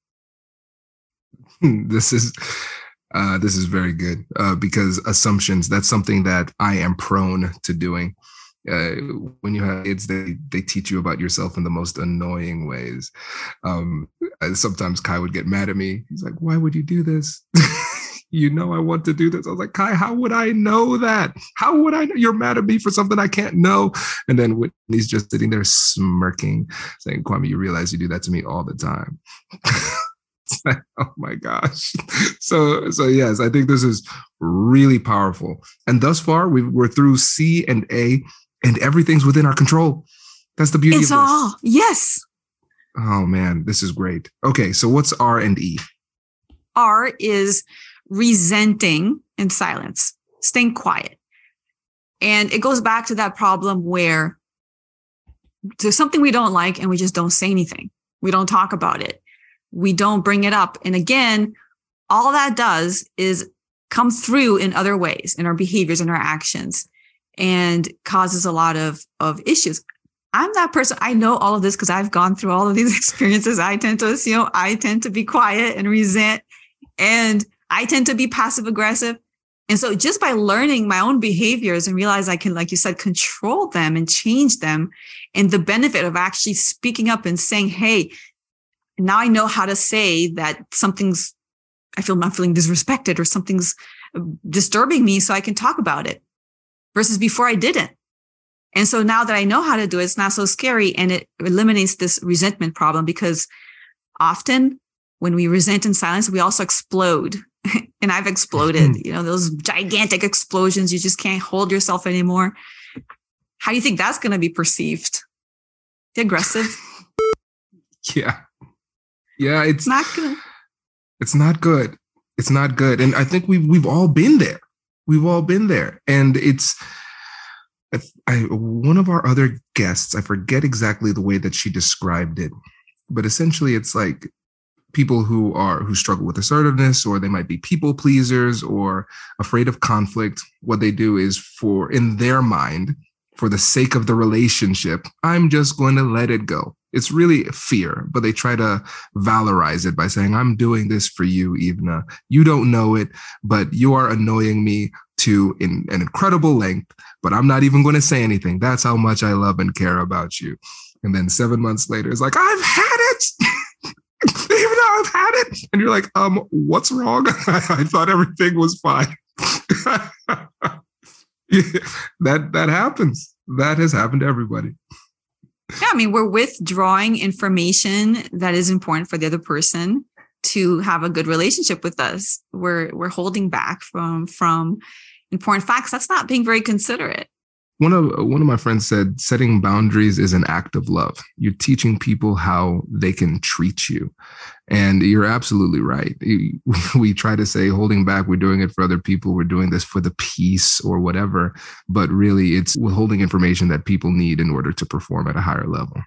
This is very good because assumptions, that's something that I am prone to doing. When you have kids, they teach you about yourself in the most annoying ways. Sometimes Kai would get mad at me. He's like, why would you do this? you know I want to do this. I was like, Kai, how would I know that? How would I know? You're mad at me for something I can't know. And then Whitney's just sitting there smirking, saying, Kwame, you realize you do that to me all the time. It's like, oh my gosh. So yes, I think this is really powerful. And thus far, we're through C and A, and everything's within our control. That's the beauty of this. It's all, yes. Oh man, this is great. Okay, so what's R and E? R is resenting in silence, staying quiet. And it goes back to that problem where there's something we don't like and we just don't say anything. We don't talk about it. We don't bring it up. And again, all that does is come through in other ways, in our behaviors and our actions, and causes a lot of issues. I'm that person. I know all of this because I've gone through all of these experiences. I tend to be quiet and resent, and I tend to be passive aggressive. And so just by learning my own behaviors and realize I can, like you said, control them and change them, and the benefit of actually speaking up and saying, hey, now I know how to say that I'm feeling disrespected or something's disturbing me, so I can talk about it, versus before I didn't. And so now that I know how to do it, it's not so scary, and it eliminates this resentment problem, because often when we resent in silence, we also explode. And I've exploded, those gigantic explosions. You just can't hold yourself anymore. How do you think that's going to be perceived? Aggressive? Yeah. Yeah, it's not good. It's not good. It's not good. And I think we've all been there. We've all been there. And it's one of our other guests, I forget exactly the way that she described it, but essentially it's like people who struggle with assertiveness, or they might be people pleasers or afraid of conflict. What they do is, in their mind, for the sake of the relationship, I'm just going to let it go. It's really fear, but they try to valorize it by saying, I'm doing this for you, Ivna. You don't know it, but you are annoying me to an incredible length, but I'm not even going to say anything. That's how much I love and care about you. And then 7 months later, it's like, I've had it. Even though I've had it. And you're like, what's wrong? I thought everything was fine. That happens. That has happened to everybody. Yeah, I mean, we're withdrawing information that is important for the other person to have a good relationship with us. We're holding back from important facts. That's not being very considerate. One of my friends said, setting boundaries is an act of love. You're teaching people how they can treat you. And you're absolutely right. We try to say holding back, we're doing it for other people. We're doing this for the peace or whatever. But really, it's withholding information that people need in order to perform at a higher level.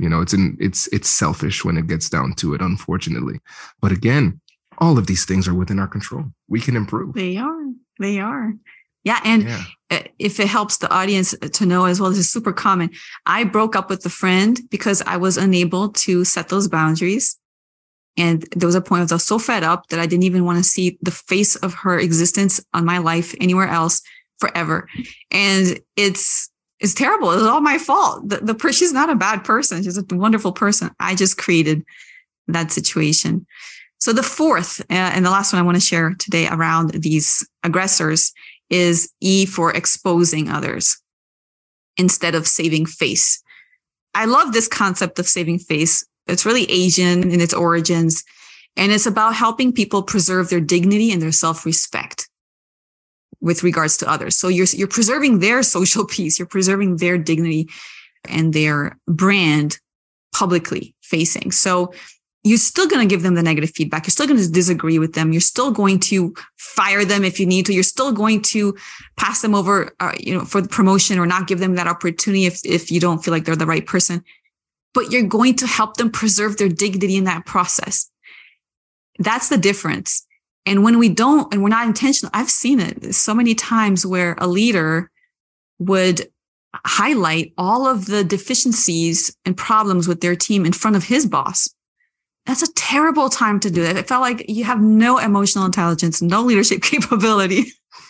It's selfish when it gets down to it, unfortunately. But again, all of these things are within our control. We can improve. They are. Yeah. And if it helps the audience to know as well, this is super common. I broke up with a friend because I was unable to set those boundaries. And there was a point I was so fed up that I didn't even want to see the face of her existence on my life anywhere else forever. And it's terrible. It was all my fault. She's not a bad person. She's a wonderful person. I just created that situation. So the fourth and the last one I want to share today around these aggressors is E, for exposing others instead of saving face. I love this concept of saving face. It's really Asian in its origins, and it's about helping people preserve their dignity and their self-respect with regards to others. So you're preserving their social peace, you're preserving their dignity and their brand publicly facing. So you're still going to give them the negative feedback. You're still going to disagree with them. You're still going to fire them if you need to. You're still going to pass them over, for the promotion, or not give them that opportunity if you don't feel like they're the right person. But you're going to help them preserve their dignity in that process. That's the difference. And when we don't, and we're not intentional, I've seen it so many times where a leader would highlight all of the deficiencies and problems with their team in front of his boss. That's a terrible time to do that. It felt like you have no emotional intelligence, no leadership capability.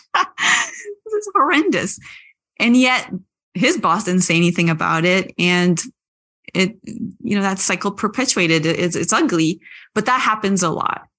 It's horrendous. And yet his boss didn't say anything about it. And that cycle perpetuated. It's ugly, but that happens a lot.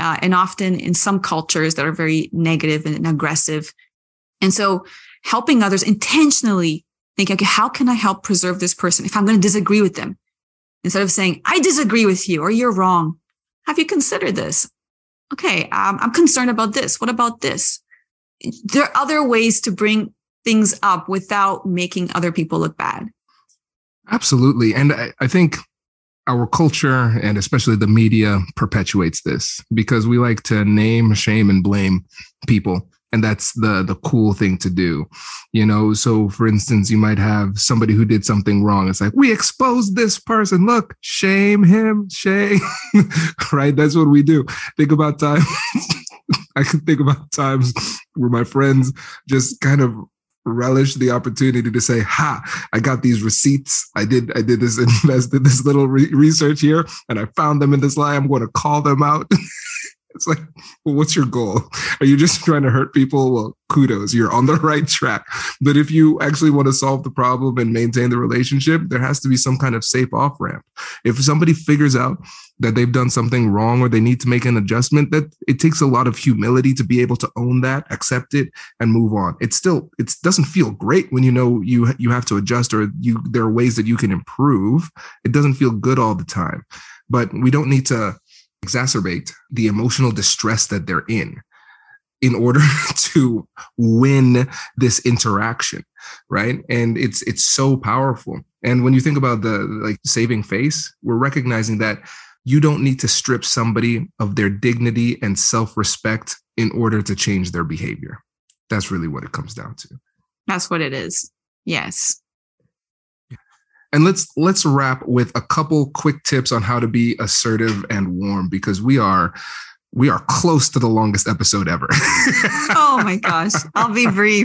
and often in some cultures that are very negative and aggressive. And so helping others intentionally think, okay, how can I help preserve this person if I'm going to disagree with them? Instead of saying, I disagree with you or you're wrong. Have you considered this? Okay, I'm concerned about this. What about this? There are other ways to bring things up without making other people look bad. Absolutely. And I think our culture and especially the media perpetuates this because we like to name, shame, and blame people. And that's the cool thing to do, So, for instance, you might have somebody who did something wrong. It's like, we exposed this person. Look, shame him, shame. Right? That's what we do. Think about times. I can think about times where my friends just kind of relish the opportunity to say, I got these receipts. I did this, invested this little research here, and I found them in this lie. I'm going to call them out. It's like, well, what's your goal? Are you just trying to hurt people? Well, kudos, you're on the right track. But if you actually want to solve the problem and maintain the relationship, there has to be some kind of safe off ramp. If somebody figures out that they've done something wrong or they need to make an adjustment, that it takes a lot of humility to be able to own that, accept it, and move on. It doesn't feel great when you have to adjust or there are ways that you can improve. It doesn't feel good all the time, but we don't need to exacerbate the emotional distress that they're in order to win this interaction, right? And it's so powerful. And when you think about the saving face, we're recognizing that you don't need to strip somebody of their dignity and self-respect in order to change their behavior. That's really what it comes down to. That's what it is. Yes. And let's wrap with a couple quick tips on how to be assertive and warm, because we are close to the longest episode ever. Oh my gosh. I'll be brief.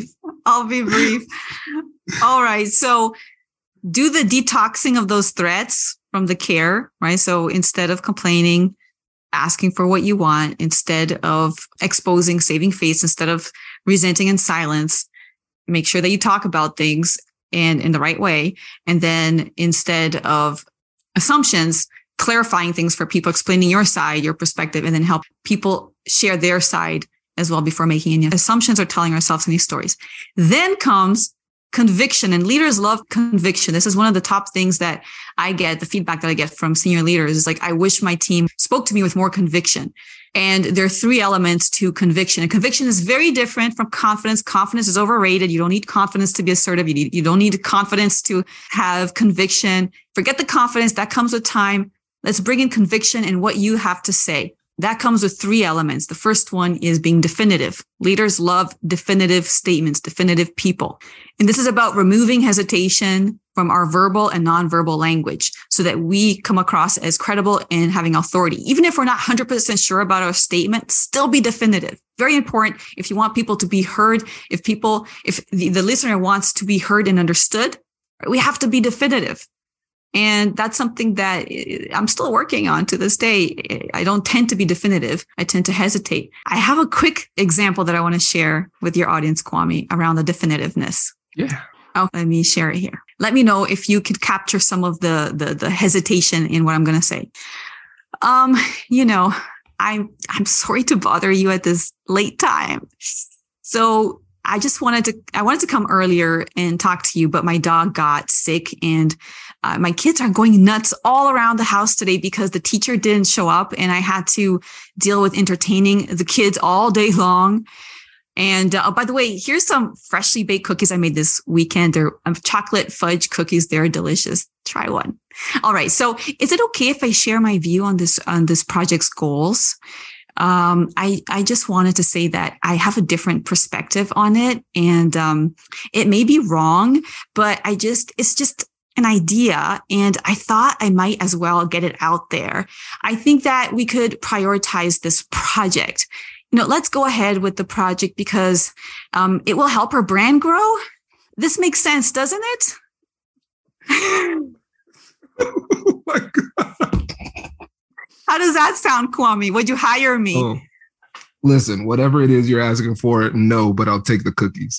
All right. So do the detoxing of those threats from the care, right? So instead of complaining, asking for what you want, instead of exposing, saving face, instead of resenting in silence, make sure that you talk about things and in the right way. And then instead of assumptions, clarifying things for people, explaining your side, your perspective, and then help people share their side as well before making any assumptions or telling ourselves any stories. Then comes conviction, and leaders love conviction. This is one of the top things that I get, the feedback that I get from senior leaders is like, I wish my team spoke to me with more conviction. And there are 3 elements to conviction. And conviction is very different from confidence. Confidence is overrated. You don't need confidence to be assertive. You don't need confidence to have conviction. Forget the confidence. That comes with time. Let's bring in conviction and what you have to say. That comes with 3 elements. The first one is being definitive. Leaders love definitive statements, definitive people. And this is about removing hesitation from our verbal and nonverbal language so that we come across as credible and having authority. Even if we're not 100% sure about our statement, still be definitive. Very important. If you want people to be heard, if the listener wants to be heard and understood, we have to be definitive. And that's something that I'm still working on to this day. I don't tend to be definitive. I tend to hesitate. I have a quick example that I want to share with your audience, Kwame, around the definitiveness. Yeah. Oh, let me share it here. Let me know if you could capture some of the hesitation in what I'm going to say. I'm sorry to bother you at this late time. So I wanted to come earlier and talk to you, but my dog got sick and my kids are going nuts all around the house today because the teacher didn't show up and I had to deal with entertaining the kids all day long. And by the way, here's some freshly baked cookies I made this weekend. They're chocolate fudge cookies. They're delicious. Try one. All right. So is it okay if I share my view on this project's goals? I just wanted to say that I have a different perspective on it, and it may be wrong, but it's just an idea, and I thought I might as well get it out there. I think that we could prioritize this project. Let's go ahead with the project because it will help our brand grow. This makes sense, doesn't it? Oh my God. How does that sound, Kwame? Would you hire me? Oh, listen, whatever it is you're asking for, no, but I'll take the cookies.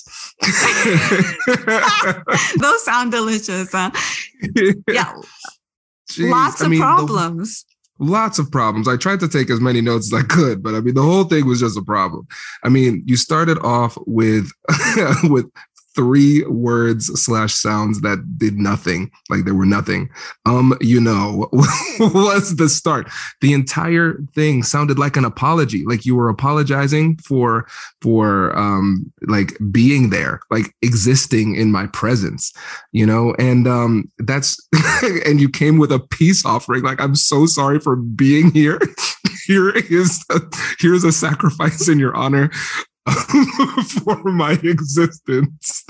Those sound delicious, huh? Yeah. Jeez, lots of problems. Lots of problems. I tried to take as many notes as I could, but I mean, the whole thing was just a problem. I mean, you started off with with 3 words / sounds that did nothing, like there were nothing. Was the start. The entire thing sounded like an apology, like you were apologizing for like being there, like existing in my presence, and that's and you came with a peace offering, like, I'm so sorry for being here. Here's a sacrifice in your honor for my existence.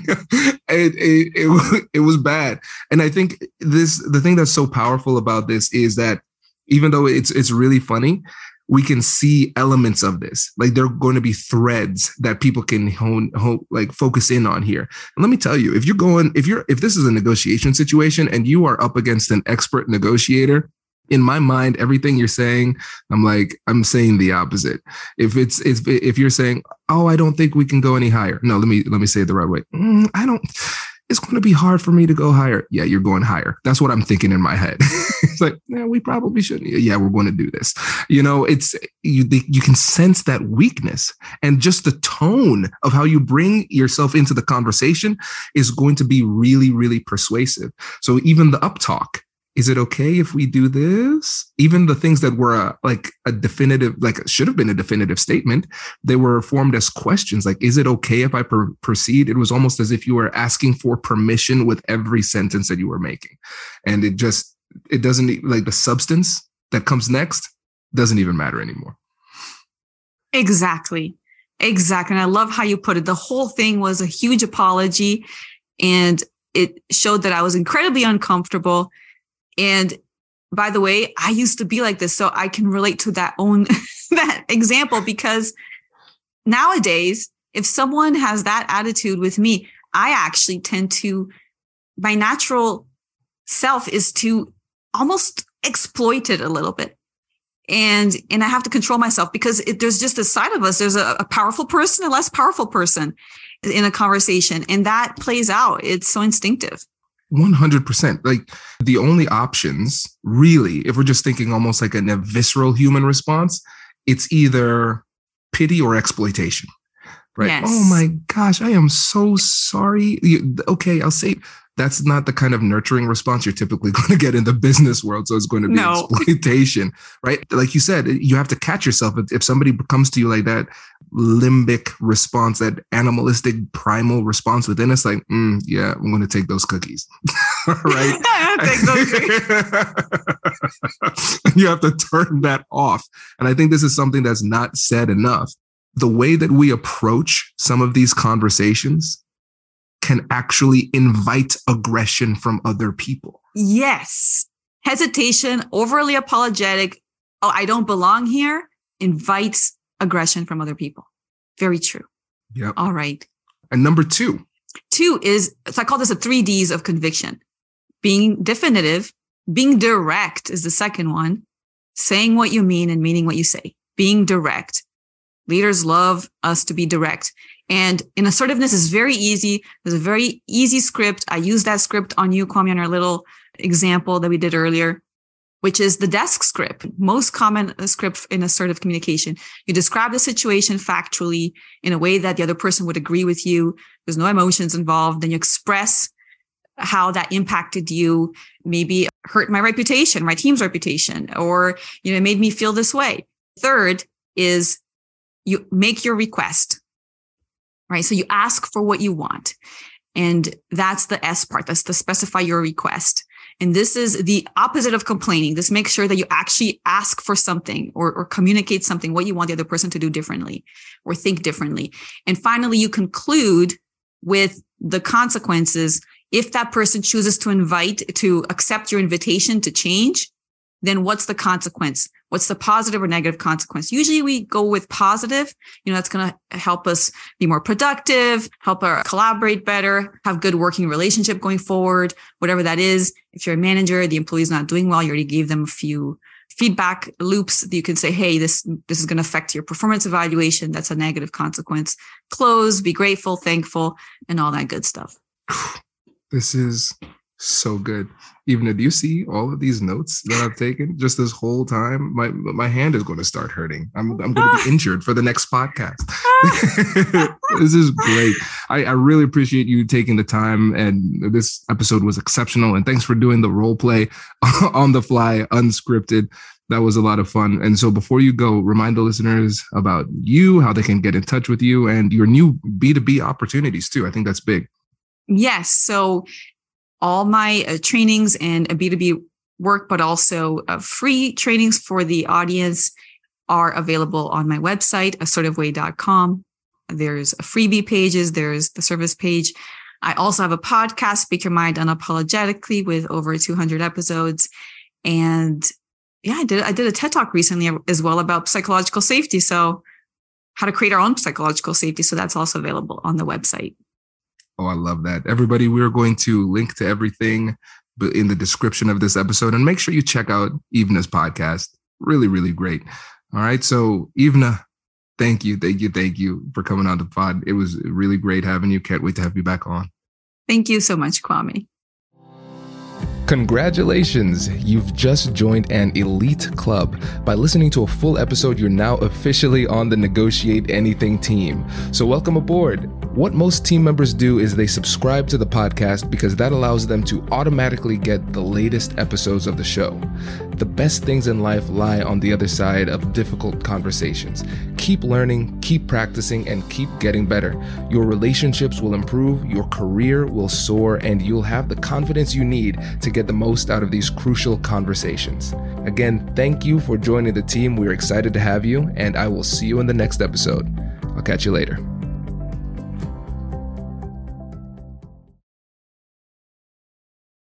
It was bad. And I think the thing that's so powerful about this is that even though it's really funny, we can see elements of this. Like, there are going to be threads that people can focus in on here. And let me tell you, if this is a negotiation situation and you are up against an expert negotiator, in my mind, everything you're saying, I'm saying the opposite. If you're saying, oh, I don't think we can go any higher. No, let me say it the right way. It's going to be hard for me to go higher. Yeah, you're going higher. That's what I'm thinking in my head. It's like, yeah, we probably shouldn't. Yeah, we're going to do this. It's you can sense that weakness, and just the tone of how you bring yourself into the conversation is going to be really, really persuasive. So even the uptalk. Is it okay if we do this? Even the things that were a definitive, should have been a definitive statement, they were formed as questions. Like, is it okay if I proceed? It was almost as if you were asking for permission with every sentence that you were making. And it doesn't, like, the substance that comes next doesn't even matter anymore. Exactly. And I love how you put it. The whole thing was a huge apology, and it showed that I was incredibly uncomfortable. And by the way, I used to be like this, so I can relate to that example, because nowadays, if someone has that attitude with me, I actually tend to, my natural self is to almost exploit it a little bit. And I have to control myself, because there's just a side of us. There's a powerful person, a less powerful person in a conversation. And that plays out. It's so instinctive. 100%. Like, the only options, really, if we're just thinking almost like a visceral human response, it's either pity or exploitation, right? Yes. Oh my gosh, I am so sorry. Okay, I'll say that's not the kind of nurturing response you're typically going to get in the business world. So it's going to be exploitation, right? Like you said, you have to catch yourself. If somebody comes to you like that limbic response, that animalistic primal response within us, like, yeah, I'm going to take those cookies, right? Take those cookies. You have to turn that off. And I think this is something that's not said enough. The way that we approach some of these conversations can actually invite aggression from other people. Yes. Hesitation, overly apologetic. Oh, I don't belong here. Invites aggression from other people. Very true. Yep. All right. And number 2. 2 is, so I call this the 3 Ds of conviction. Being definitive, being direct is the second one. Saying what you mean and meaning what you say. Being direct. Leaders love us to be direct. And in assertiveness is very easy. There's a very easy script. I used that script on you, Kwame, on our little example that we did earlier, which is the desk script. Most common script in assertive communication. You describe the situation factually in a way that the other person would agree with you. There's no emotions involved. Then you express how that impacted you, maybe hurt my reputation, my team's reputation, or, it made me feel this way. Third is you make your request. Right. So you ask for what you want. And that's the S part. That's to specify your request. And this is the opposite of complaining. This makes sure that you actually ask for something or communicate something, what you want the other person to do differently or think differently. And finally, you conclude with the consequences. If that person chooses to accept your invitation to change, then what's the consequence? What's the positive or negative consequence? Usually we go with positive. That's going to help us be more productive, help us collaborate better, have good working relationship going forward, whatever that is. If you're a manager, the employee's not doing well, you already gave them a few feedback loops that you can say, hey, this is going to affect your performance evaluation. That's a negative consequence. Close, be grateful, thankful, and all that good stuff. This is So good. Even do you see all of these notes that I've taken just this whole time? My hand is going to start hurting. I'm going to be injured for the next podcast. This is great. I really appreciate you taking the time, and this episode was exceptional. And thanks for doing the role play on the fly, unscripted. That was a lot of fun. And so before you go, remind the listeners about you, how they can get in touch with you, and your new B2B opportunities too. I think that's big. Yes. So all my trainings and B2B work, but also free trainings for the audience are available on my website, assertiveway.com. There's freebie pages. There's the service page. I also have a podcast, Speak Your Mind Unapologetically, with over 200 episodes. And yeah, I did a TED Talk recently as well about psychological safety. So how to create our own psychological safety. So that's also available on the website. Oh, I love that. Everybody, we're going to link to everything in the description of this episode, and make sure you check out Ivna's podcast. Really, really great. All right. So Ivna, thank you for coming on the pod. It was really great having you. Can't wait to have you back on. Thank you so much, Kwame. Congratulations! You've just joined an elite club. By listening to a full episode, you're now officially on the Negotiate Anything team. So welcome aboard. What most team members do is they subscribe to the podcast because that allows them to automatically get the latest episodes of the show. The best things in life lie on the other side of difficult conversations. Keep learning, keep practicing, and keep getting better. Your relationships will improve, your career will soar, and you'll have the confidence you need to get the most out of these crucial conversations. Again, thank you for joining the team. We're excited to have you, and I will see you in the next episode. I'll catch you later.